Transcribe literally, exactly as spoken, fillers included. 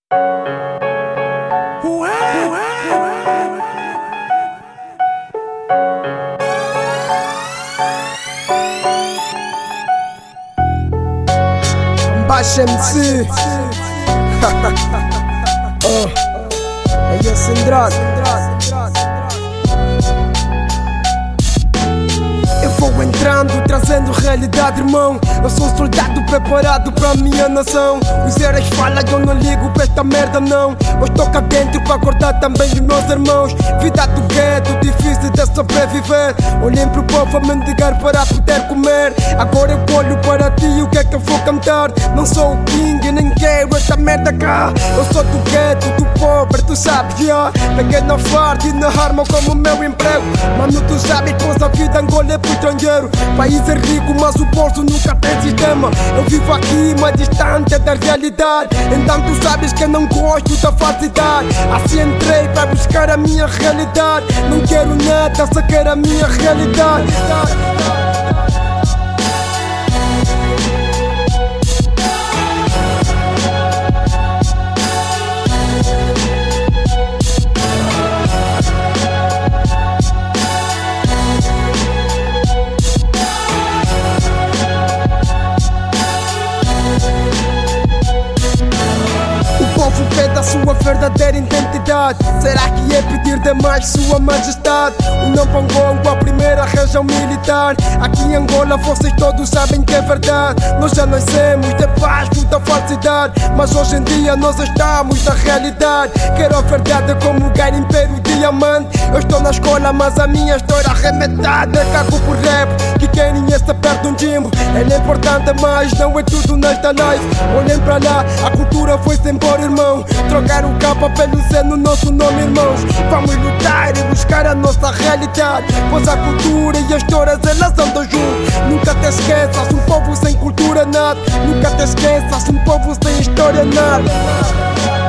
Baixa M C. Oh, é esse Andrade. Eu vou entrando, trazendo realidade, irmão. Eu sou um soldado preparado para a minha nação. Os heróis falam, eu não ligo pra esta merda não. Eu estou cá dentro para acordar também os meus irmãos. Vida do gueto, difícil de sobreviver. Olhem pro povo a mendigar para poder comer. Agora eu olho para ti e o que é que eu vou cantar? Não sou o king, nem quero esta merda cá. Eu sou do gueto, do pobre, tu sabes, já. Peguei na farda e na arma como meu emprego. Mano, tu sabes, pois a vida Angola é pro estrangeiro. País é rico, mas o bolso nunca tem sistema. Eu vivo aqui, mas distante da realidade. Então tu sabes que eu não gosto da falsidade. Assim entrei para buscar a minha realidade. Não quero nada, só quero a minha realidade. Pede a sua verdadeira identidade. Será que é pedir demais, sua majestade? O Nampangongo, a primeira região militar. Aqui em Angola vocês todos sabem que é verdade. Nós já nascemos debaixo da falsidade, mas hoje em dia nós estamos na realidade. Quero a verdade como garimpeiro diamante. Eu estou na escola, mas a minha história arremetada. Cago por rap, que querem é saber de um timbre. Ele é importante, mas não é tudo nesta life. Olhem para lá, a cultura foi-se embora, irmão. Trocar o capa pelo Z no nosso nome, irmãos. Vamos lutar e buscar a nossa realidade, pois a cultura e as histórias elas andam juntos. Nunca te esqueças, um povo sem cultura nada. Nunca te esqueças, um povo sem história nada.